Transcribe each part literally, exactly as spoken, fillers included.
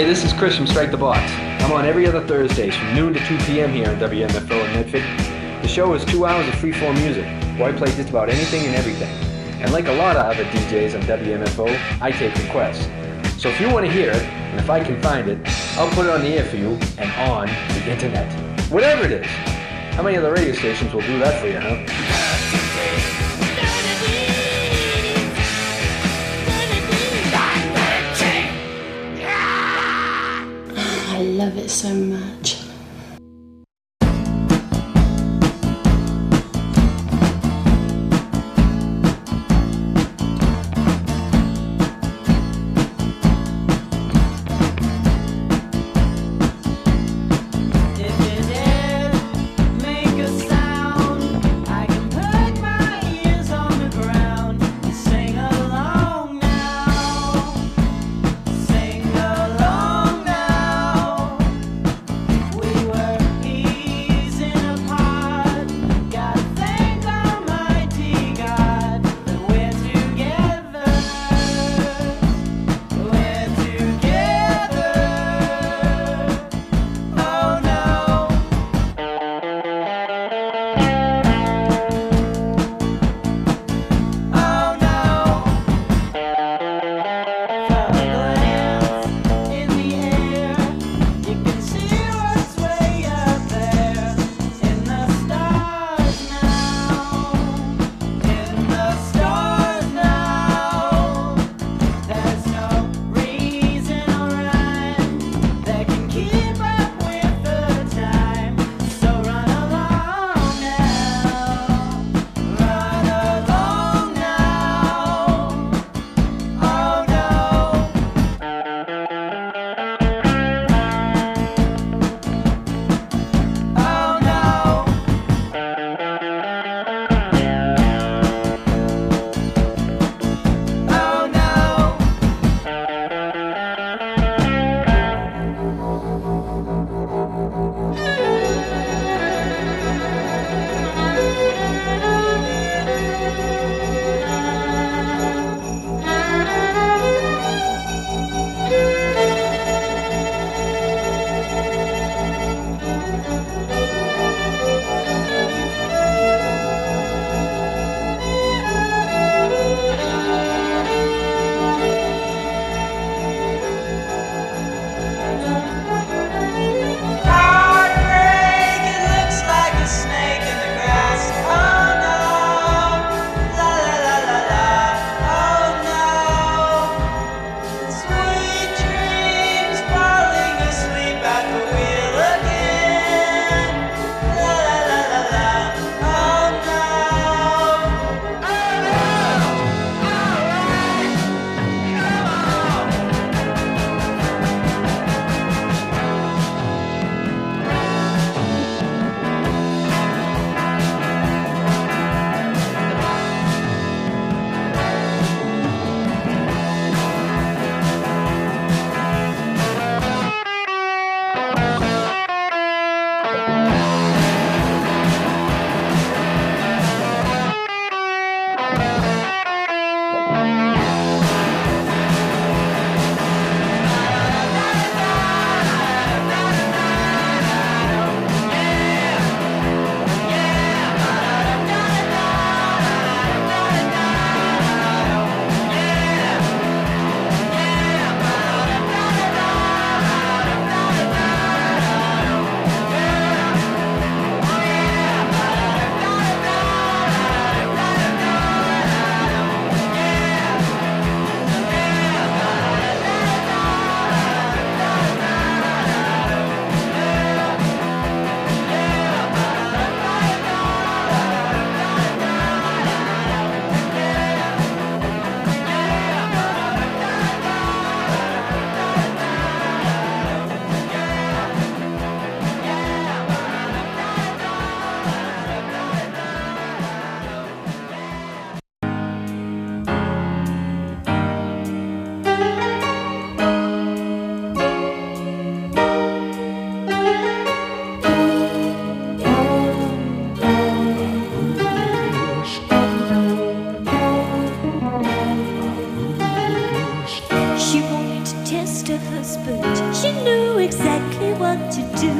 Hey, this is Chris from Strike the Box. I'm on every other Thursdays from noon to two p.m. here on W M F O in Medford. The show is two hours of freeform music, where I play just about anything and everything. And like a lot of other D Js on W M F O, I take requests. So if you want to hear it, and if I can find it, I'll put it on the air for you and on the internet. Whatever it is. How many other radio stations will do that for you, huh? I love it so much. We exactly what to do.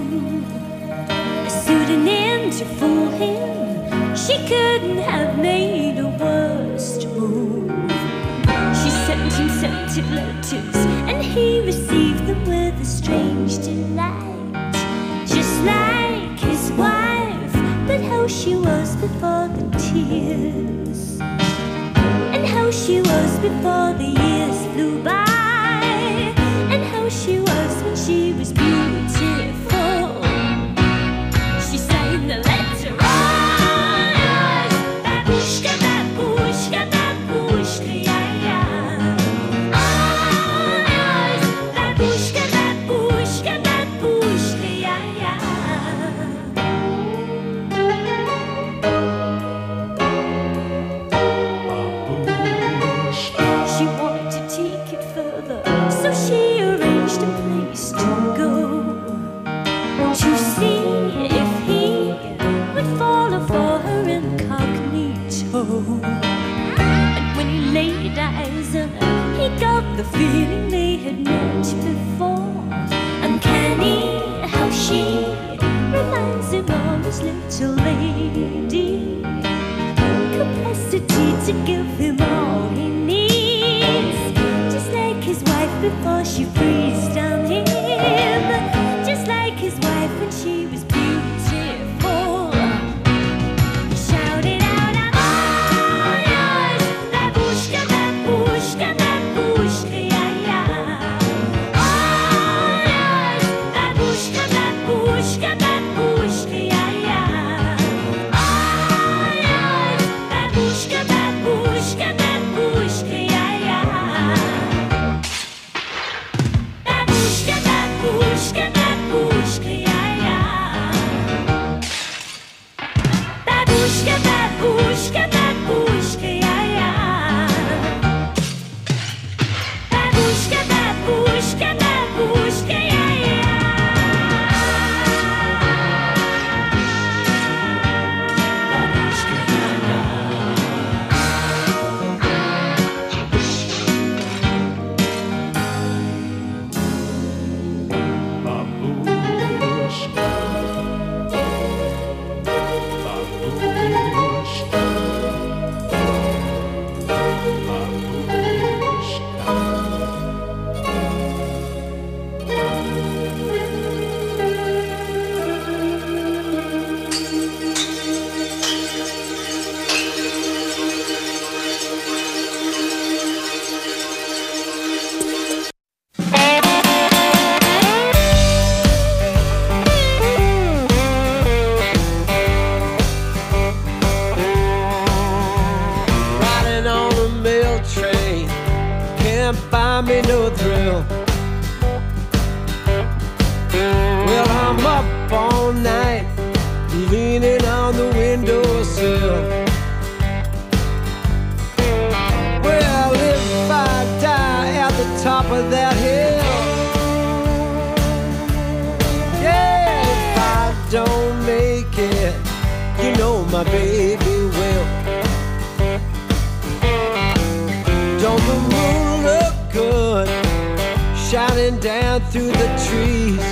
A pseudonym to fool him, she couldn't have made a worse move. She sent him scented letters, and he received them with a strange delight. Just like his wife, but how she was before the tears, and how she was before the years flew by, and how she was when she was beautiful. She signed the letter, all yours, babushka, babushka, babushka, yeah, yeah. All yours, babushka, babushka, babushka, yeah, yeah. She wanted to take it further, so she arranged a place to go, to see if he would follow for her incognito. And when he laid eyes on her, he got the feeling they had met before. Uncanny how she reminds him of his little lady, capacity to give him all he needs, just like his wife before she breathed on him, just like his wife when she was beautiful. He shouted out, I'm all yours, babushka, babushka, babushka, yeah, yeah. All yours, babushka, babushka, babushka, yeah, yeah. All yours, babushka, babushka, babushka, yeah, yeah. Babushka, babushka, babushka, yeah, yeah. Babushka, babushka, babushka, yeah, yeah. Babushka, babushka, babushka, yeah, yeah. Babushka, yeah, Riding on a mail train, can't buy me no thrill. Well, I'm up all night, leaning on the windowsill. Well, if I die at the top of that hill, yeah, if I don't make it, you know my baby will. Don't the moon look good, shining down through the trees?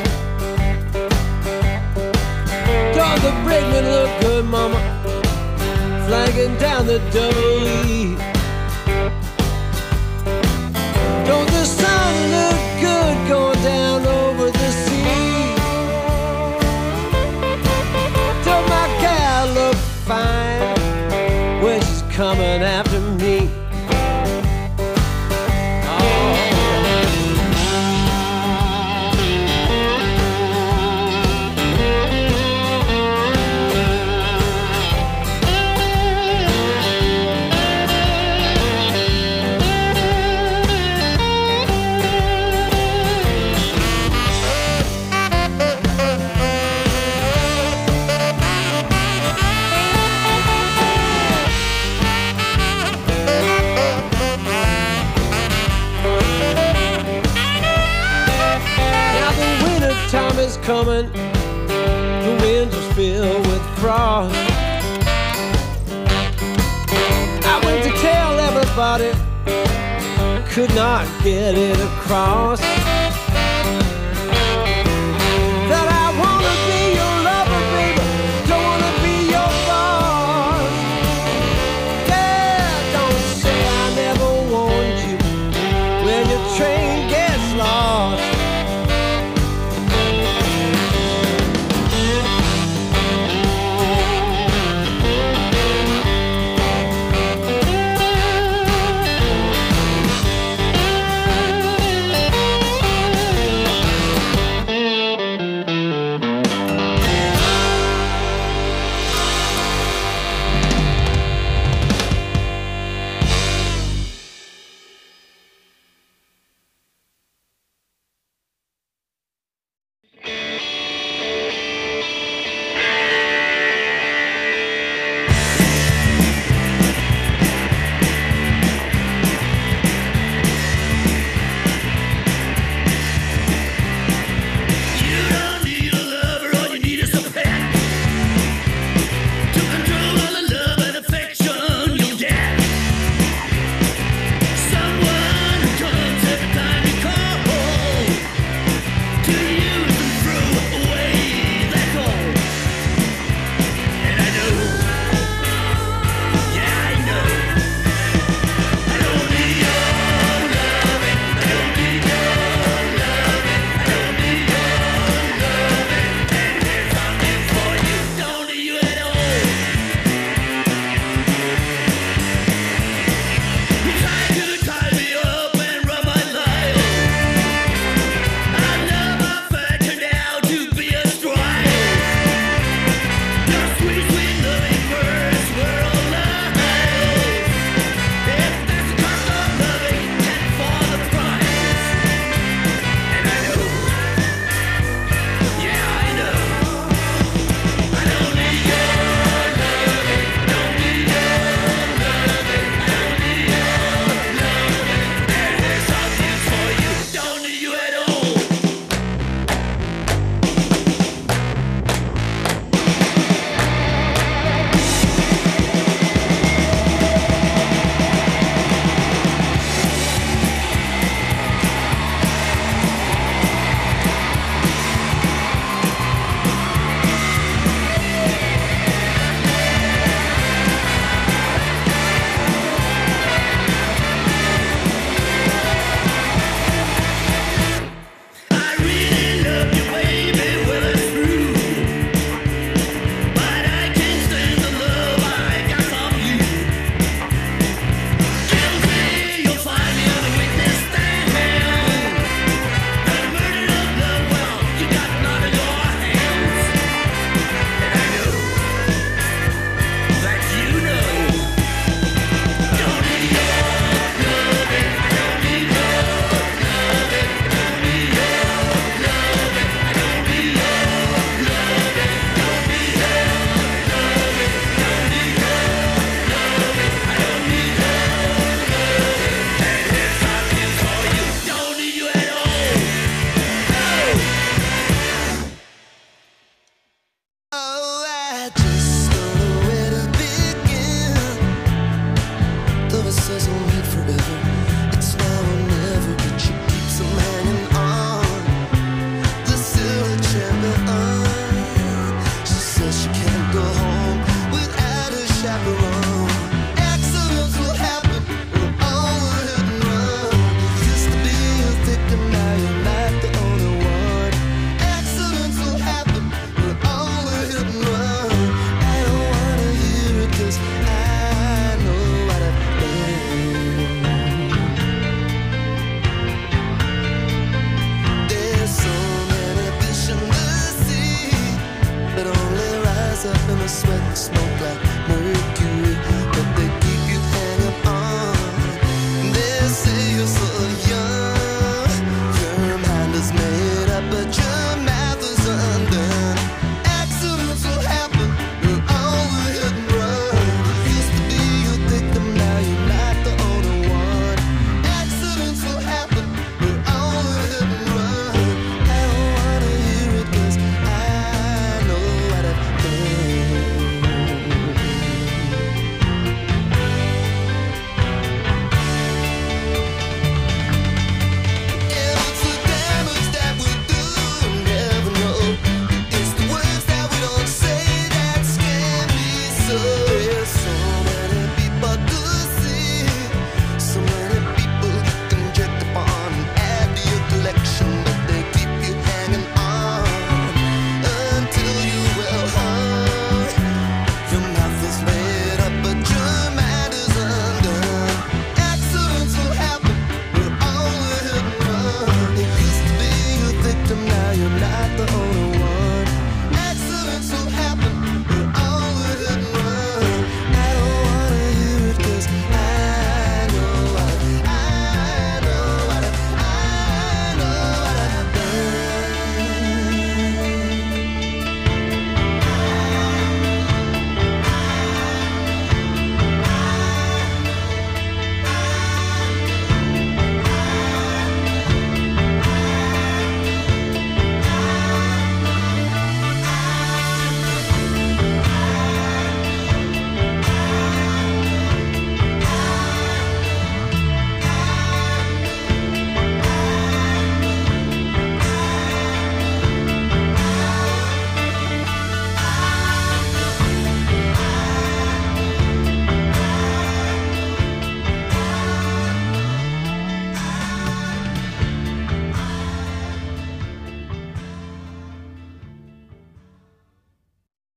Don't the brakeman look good, mama, flagging down the double E? Don't the sun look good going down over the sea? Don't my gal look fine when she's coming after me? Time is coming, the winds are filled with frost. I went to tell everybody, could not get it across.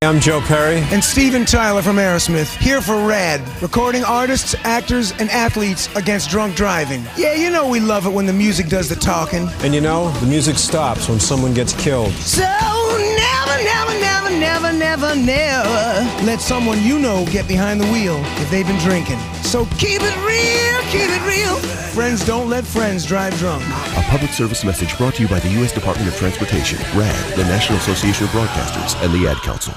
I'm Joe Perry. And Steven Tyler from Aerosmith, here for RAD, recording artists, actors, and athletes against drunk driving. Yeah, you know we love it when the music does the talking. And you know, the music stops when someone gets killed. So never, never, never, never, never, never let someone you know get behind the wheel if they've been drinking. So keep it real, keep it real. Friends don't let friends drive drunk. A public service message brought to you by the U S Department of Transportation, RAD, the National Association of Broadcasters, and the Ad Council.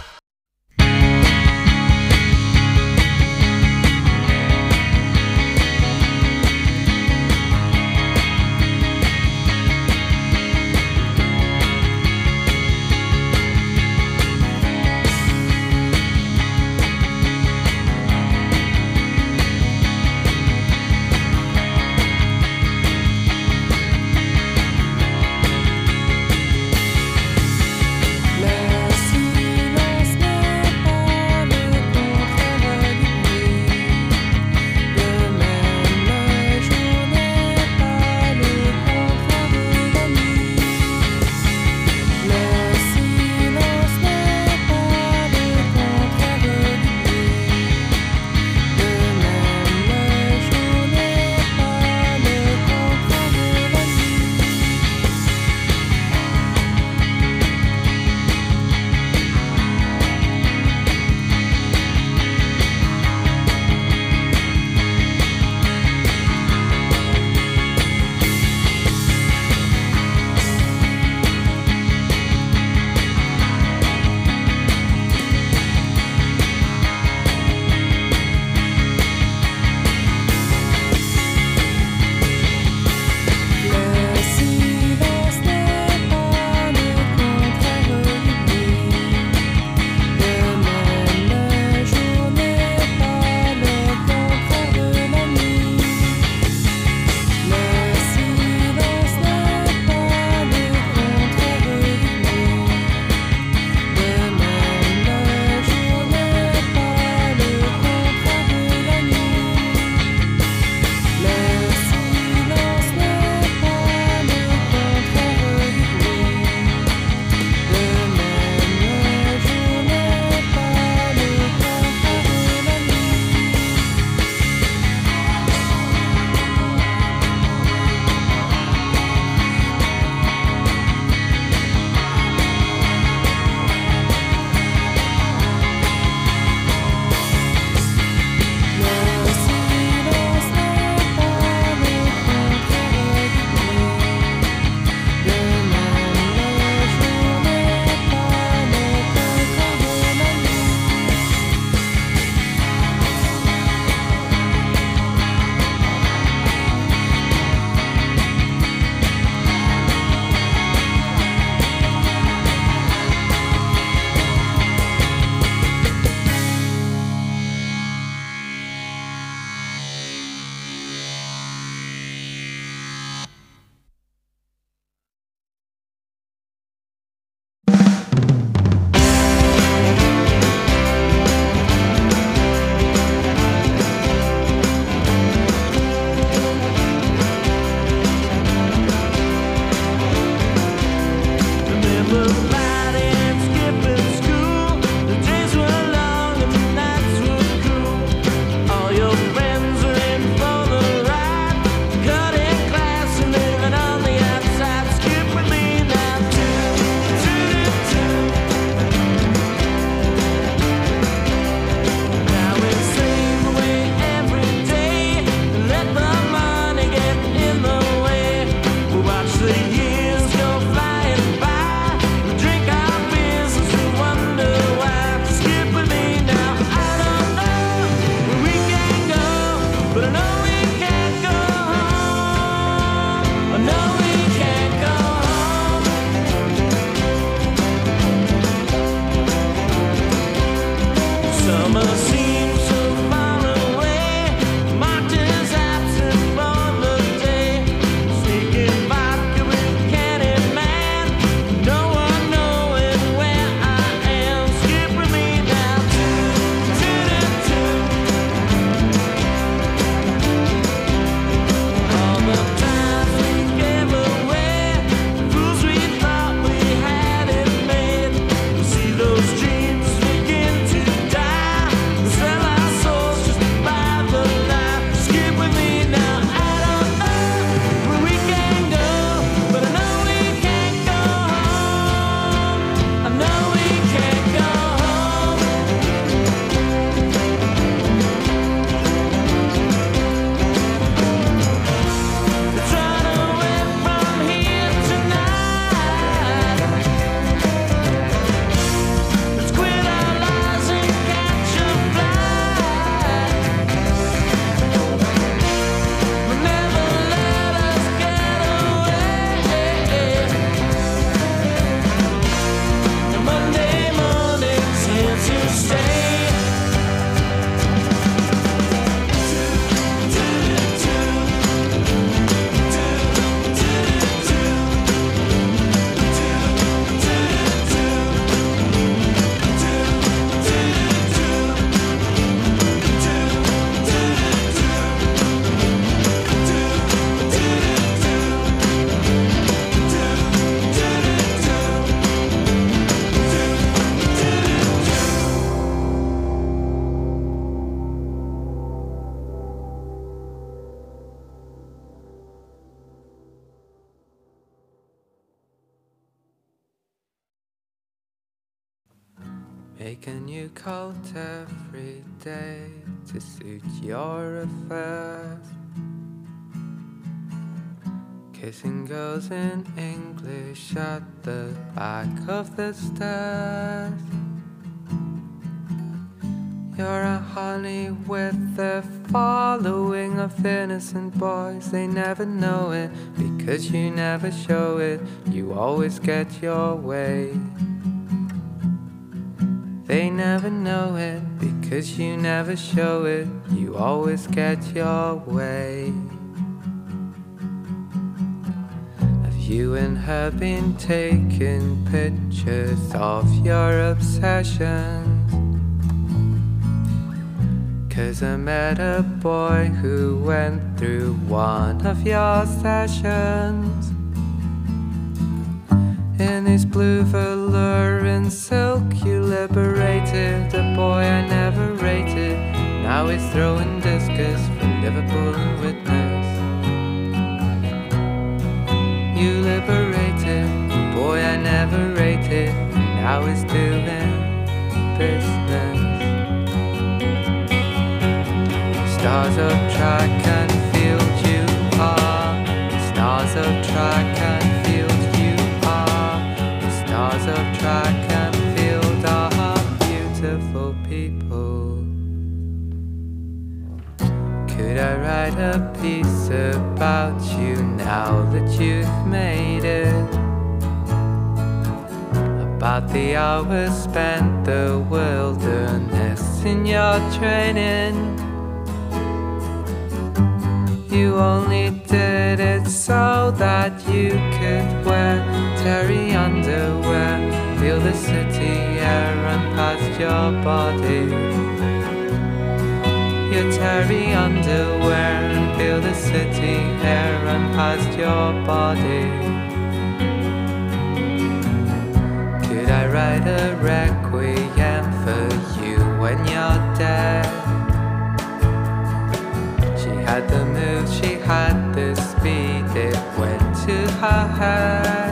Las Make a new coat every day to suit your affairs. Kissing girls in English at the back of the stairs. You're a honey with a following of innocent boys. They never know it because you never show it. You always get your way. They never know it because you never show it. You always get your way. Have you and her been taking pictures of your obsessions? 'Cause I met a boy who went through one of your sessions. In his blue velour and silk you liberated a boy I never rated. Now he's throwing discus from Liverpool and Witness. You liberated a boy I never rated. Now he's doing business. Stars of track and field you are. Stars of track and field you are. The stars of track and field are beautiful people. Could I write a piece about you now that you've made it? About the hours spent the wilderness in your training. You only did it so that you could wear terry underwear, feel the city air run past your body. Your terry underwear and feel the city air run past your body. Could I write a requiem for you when you're dead? Had the move, she had the speed, it went to her head.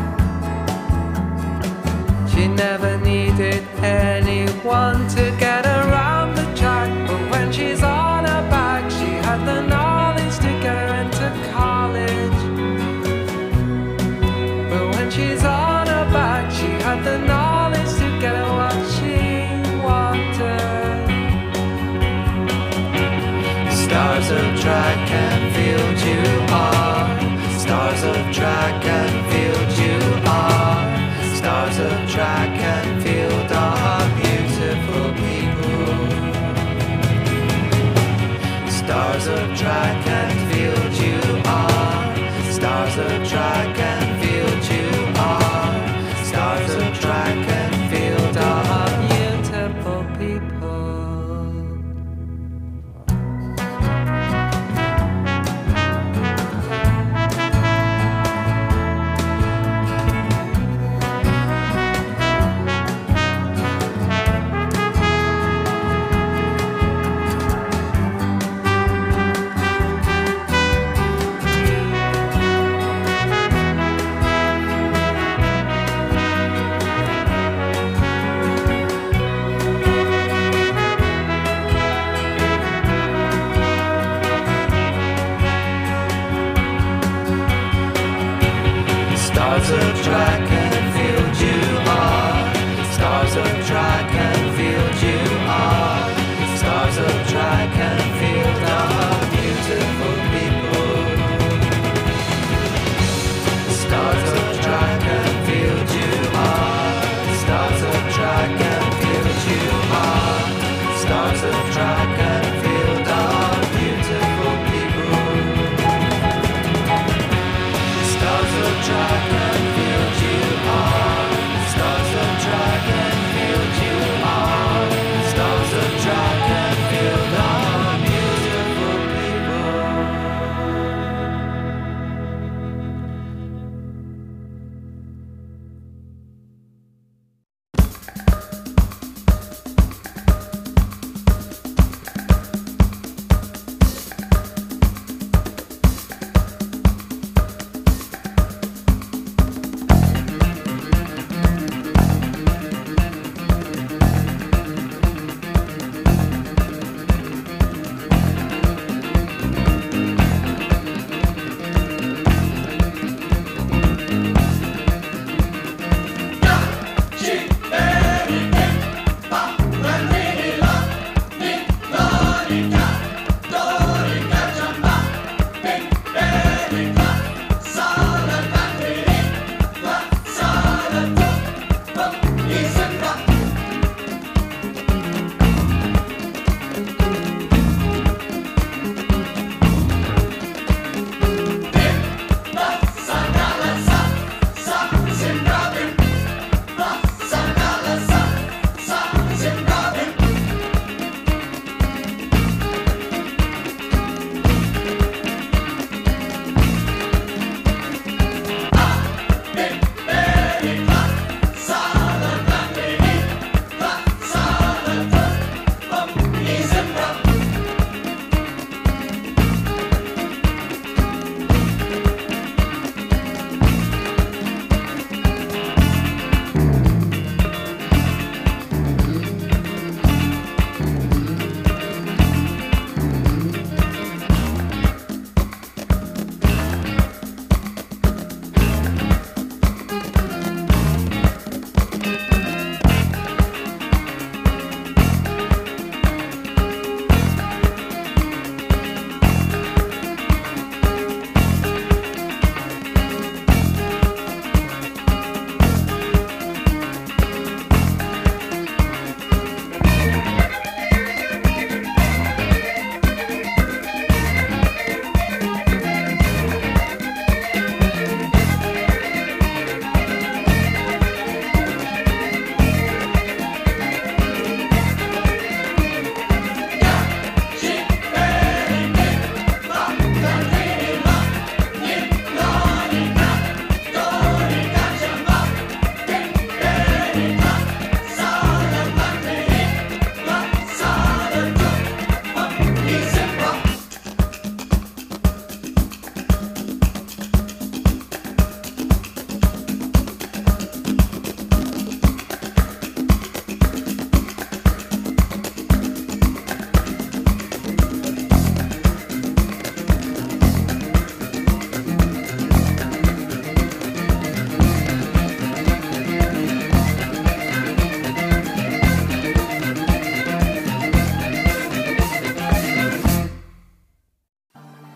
She never needed anyone to get around the track, but when she's on her back, she had the knowledge to get her into college. But when she's on her back, she had the knowledge to get her what she wanted. Stars of track and field you are. Stars of track and field you are. Stars of track and field are beautiful people. Stars of track and field you are. Stars of track and field you are. Stars of track and field are beautiful people.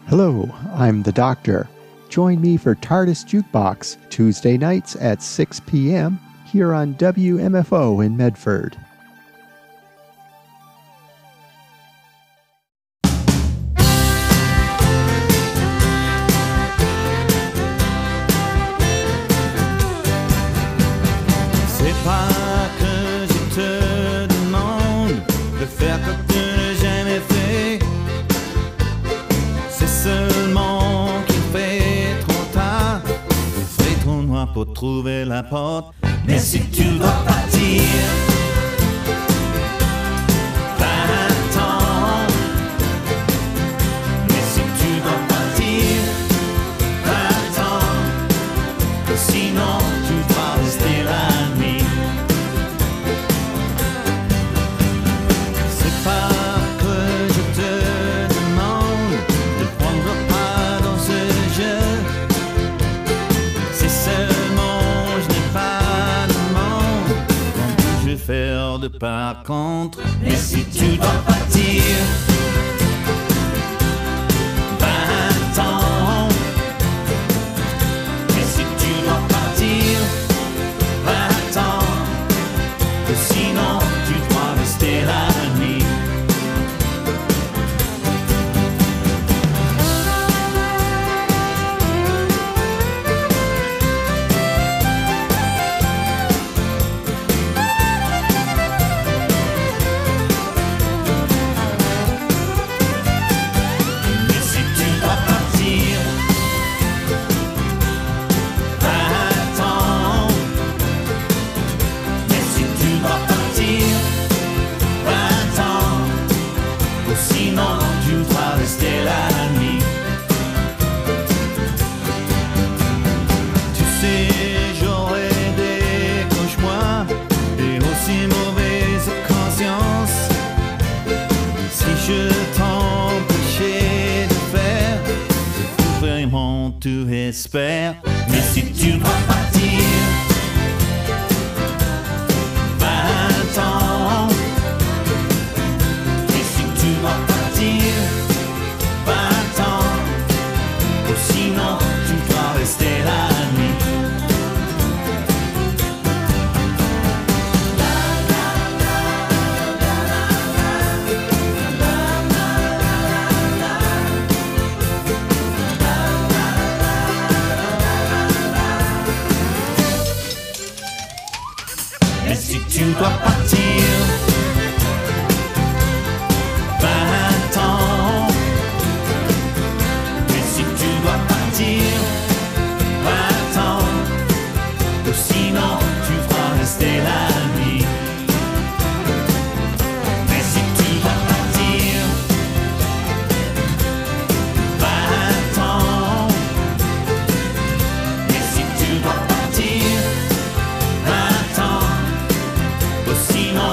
Hello, I'm the Doctor. Join me for TARDIS Jukebox, Tuesday nights at six p.m. here on W M F O in Medford. C'est pas que je te demande de faire comme tu n'as jamais fait. C'est seulement qu'il fait trop tard. Il fait trop noir pour trouver la porte. Mais si tu dois partir, va-t'en. Mais si tu dois partir, va-t'en. Sinon tu dois rester la nuit. C'est pas que je te demande de prendre part dans ce jeu. C'est seulement je n'ai pas de monde. Quand je vais faire de par contre. Mais si tu dois partir, va-t'en. Mais si tu dois partir, va-t'en. Sinon tu dois rester la nuit. Mais si tu dois partir, va-t'en. Mais si tu dois partir, va-t'en. Ou sinon tu dois rester la nuit. Tu sais, j'aurais des cauchemars et aussi mauvaise conscience. Si je t'empêchais de faire ce que vraiment tu espères. Mais si tu dois partir, va-t'en. Et si tu dois partir, va-t'en. Ou sinon tu dois rester la nuit. Mais si tu dois partir, va-t'en. Mais si tu dois partir, va-t'en. Ou sinon tu dois rester la nuit. Mais si tu dois partir, va-t'en. Mais si tu dois partir, va-t'en. Ou sinon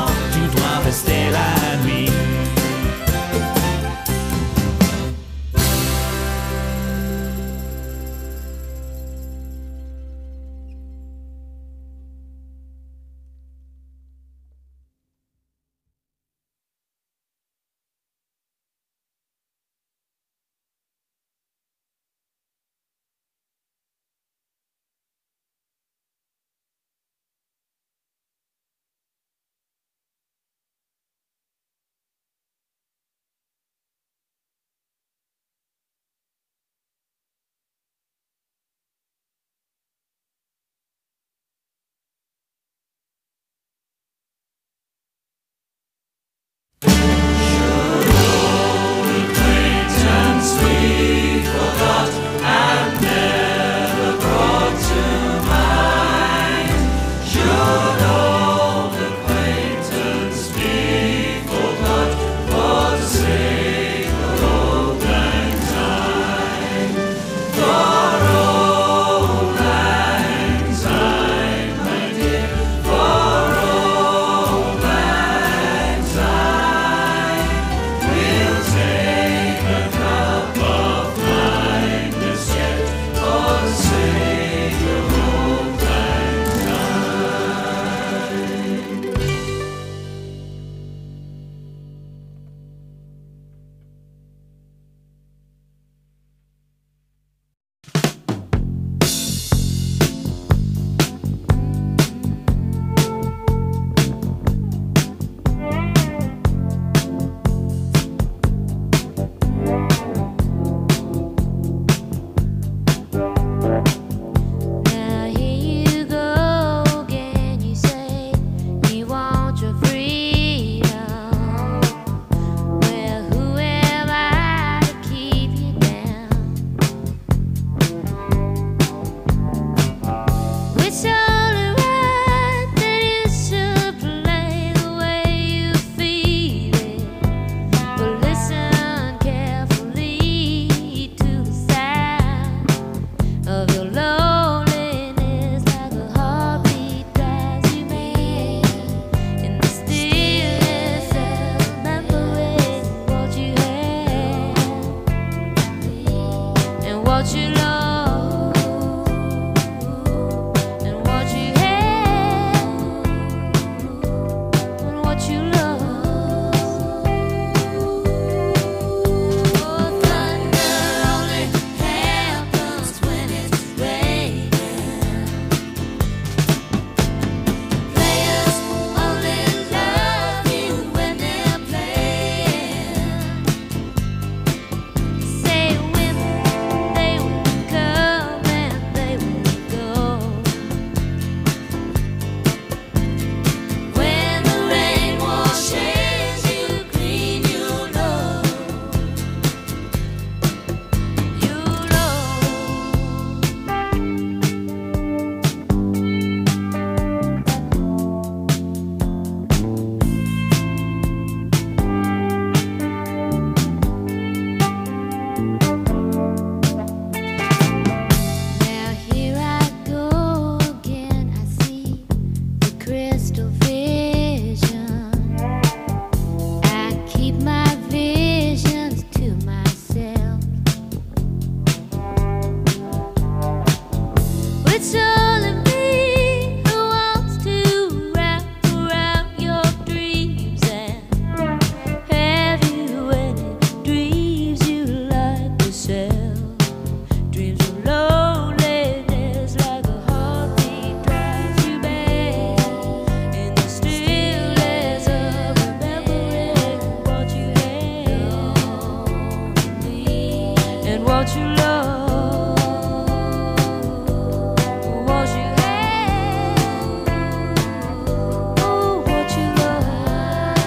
crystal vision. I keep my visions to myself. It's only me who wants to wrap around your dreams and have you any dreams you like to sell. Dreams of loneliness like a heartbeat drives you back in the stillness of remembering what you had and what you love. What you had, oh, what you love.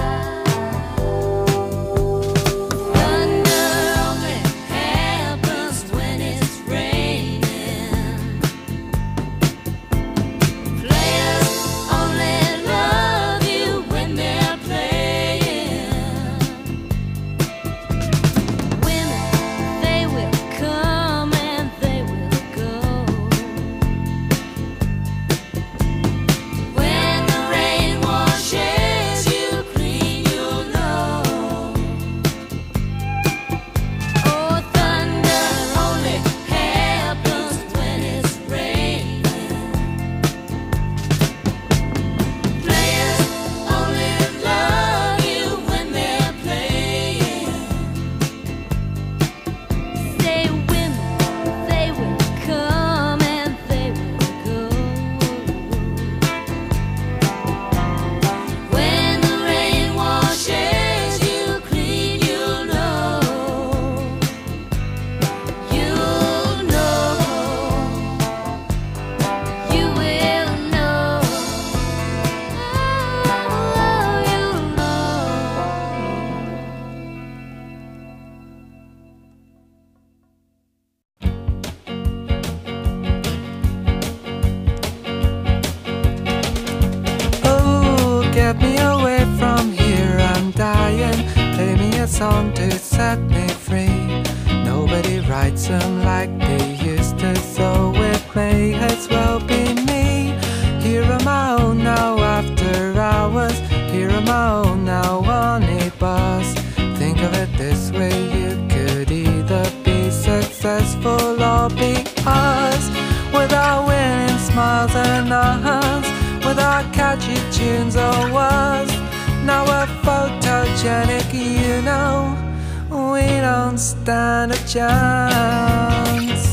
Thunder only happens when it's raining. Players only love you when they're playing. Women, they will come and they will go. When the rain washes you clean, you'll know. Oh, thunder only happens when it's raining. Players only love you when they're playing. Say women, they will come and they will go. When the rain washes you clean, you'll know. You'll know. You will know. Oh, you'll know. Oh, get me away from here, I'm dying. Play me a song to set me free. Nobody writes them like they used to, so it may as well be me. Here on my own now after hours. Here on my own now on a bus. Think of it this way, you could either be successful or be us. Without winning smiles and hugs, without catchy tunes or words. Now we're photogenic, you know. We don't stand a chance.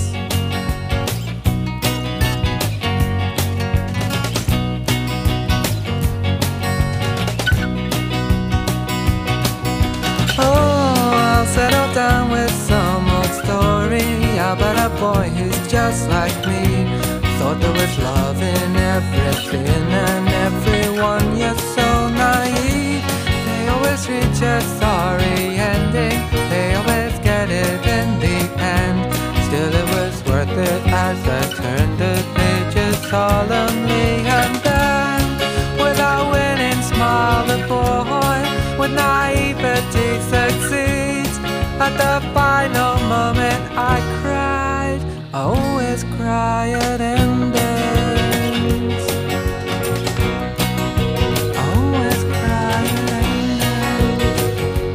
Oh, I'll settle down with some old story about a boy who's just like me. Thought there was love in everything and everyone, you're so naive. They always reach a sorry ending, they always get it in the end. Still it was worth it as I turned the pages solemnly. And then, without winning, smile the boy with naivety succeeds. At the final moment I cried, I always cry at endings. I always cry at endings.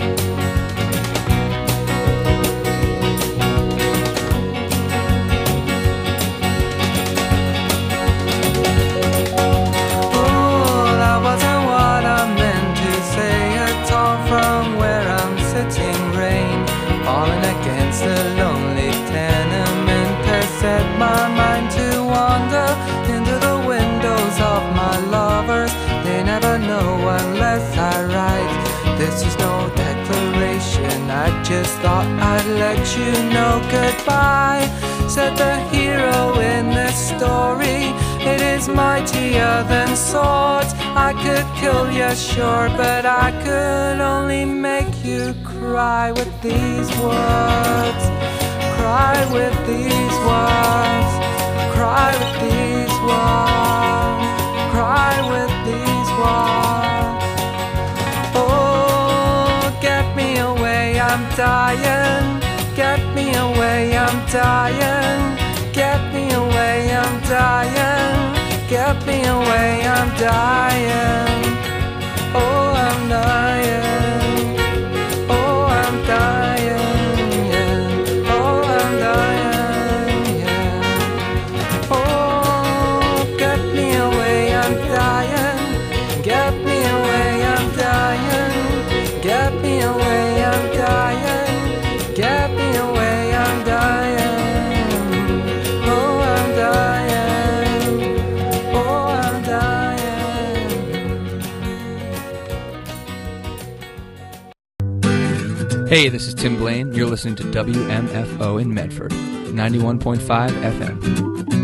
Oh, that wasn't what I meant to say at all. From where I'm sitting, rain falling against the lonely tenement has set my mind to wander into the windows of my lovers. They never know unless I write. This is no declaration, I just thought I'd let you know goodbye. Said the hero in this story, it is mightier than swords. I could kill you, sure, but I could only make you cry with these words. Cry with these words. Cry with these words. Cry with these words. Oh, get me away, I'm dying. Get me away, I'm dying. Get me away, I'm dying. get me away, I'm dying. Oh, I'm dying. Oh, I'm dying, yeah. Oh, I'm dying, yeah. Oh, get me away, I'm dying. Get me away, I'm dying. Get me away, I'm dying. Get me away, I'm dying. Oh, I'm dying. Oh, I'm dying. Hey, this is Tim Blaine. You're listening to W M F O in Medford, ninety-one point five F M.